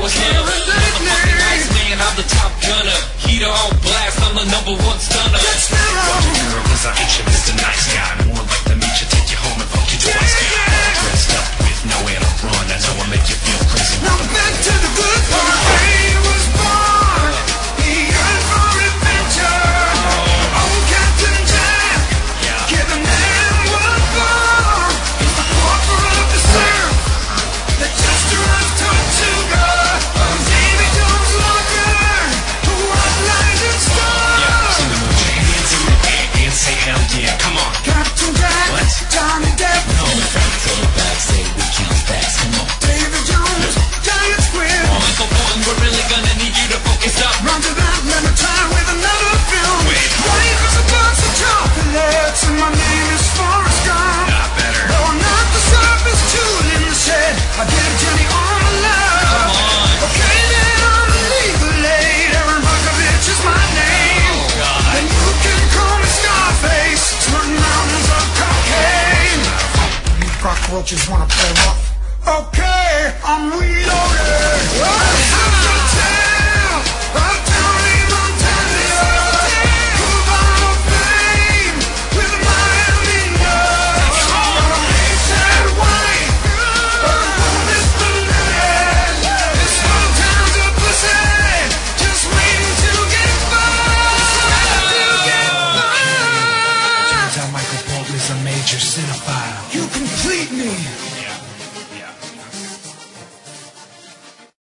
it's love. Motherfucking ice man, I'm the top gunner. Heater on blast, I'm the #1 stunner. Watch your girl, cause I ain't your Mr. Nice Guy. More like to meet you, take you home and fuck you twice. All dressed up with nowhere to run. I know I make you feel crazy. Now back to the good part. He was born, he yearned for adventure. Oh, Captain Jack, give the man what for. He's the pauper of the surf, the jester of Tortuga. Davy Jones Locker, who lies in store. Sing them with your hands in the air and say hell yeah. Come on. Captain Jack, What? Johnny Depp, No, to the back, say we count fast. Come on. Davy Jones, Giant Squid. Michael Bolton, we're really gonna need you to focus up. Run to that, let me try with another film. White as a box of chocolates, and my name is Forrest Gump. Not better. Blowing up the surface, tool in the shed. I get a Jenny on the love. Come on. Okay, then I'm legally Aaron Brockovich is my name. Oh, God. And you can call me Scarface, snorting mountains of cocaine. You cockroaches wanna play rough? Okay, I'm reloaded.